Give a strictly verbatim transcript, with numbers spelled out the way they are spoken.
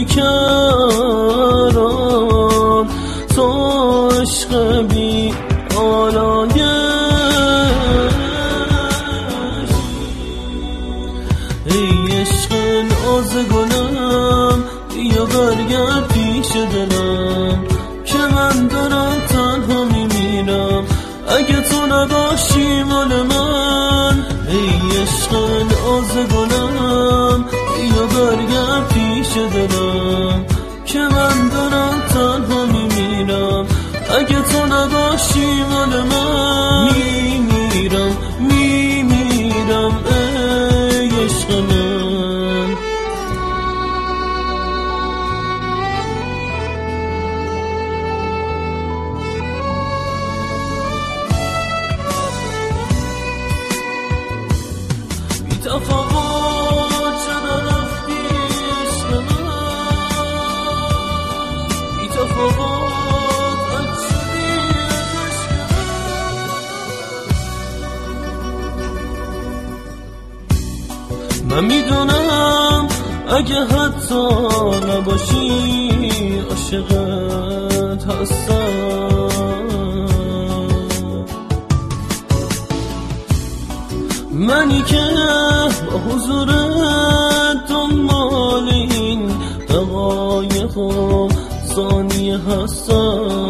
بیکران، تو عشق بی آلایش. ای عشق ناز گلم بیا برگرد پیش دلم که من دارم تنها میمیرم اگه تو نباشی مال من. ای عشق ناز گلم بیا برگرد پیش دلم که من دارم تنها میمیرم اگه تو نباشی مال من. میمیرم میمیرم ای عشق من. بی تفاوت چرا رفتی عشق من، بی تفاوت اک شدی عشق من. من میدونم اگه حتی نباشی عاشقت هستم، منی که با حضورت دنبال این دقایق و ثانیه هستم.